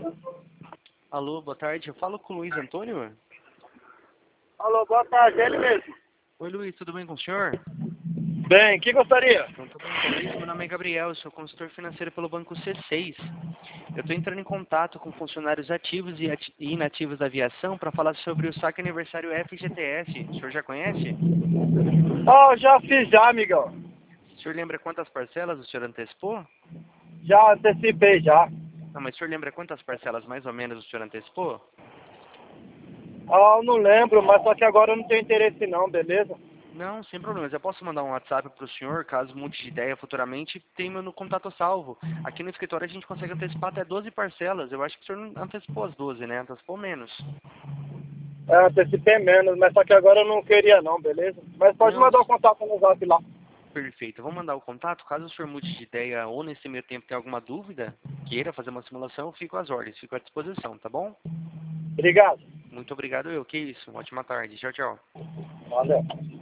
Alô, boa tarde. Eu falo com o Luiz Antônio? Alô, boa tarde, é ele mesmo. Oi, Luiz, tudo bem com o senhor? Bem, que gostaria? Então, tudo bem com o Luiz. Meu nome é Gabriel, eu sou consultor financeiro pelo Banco C6. Eu estou entrando em contato com funcionários ativos e inativos da aviação para falar sobre o saque aniversário FGTS. O senhor já conhece? Já fiz já, amigão. O senhor lembra quantas parcelas o senhor antecipou? Já antecipei já. Não, mas o senhor lembra quantas parcelas mais ou menos o senhor antecipou? Eu não lembro, mas só que agora eu não tenho interesse não, beleza? Não, sem problemas. Eu posso mandar um WhatsApp para o senhor, caso mude de ideia futuramente, tem meu no contato salvo. Aqui no escritório a gente consegue antecipar até 12 parcelas. Eu acho que o senhor não antecipou as 12, né? Antecipou menos. Antecipei menos, mas só que agora eu não queria não, beleza? Mas pode Não, mandar o contato no zap lá. perfeito. Eu vou mandar o contato. Caso o senhor mude de ideia ou nesse meio tempo tenha alguma dúvida, queira fazer uma simulação, eu fico às ordens, fico à disposição, tá bom? Obrigado. Muito obrigado eu. Que isso. Ótima tarde. Tchau, tchau. Valeu.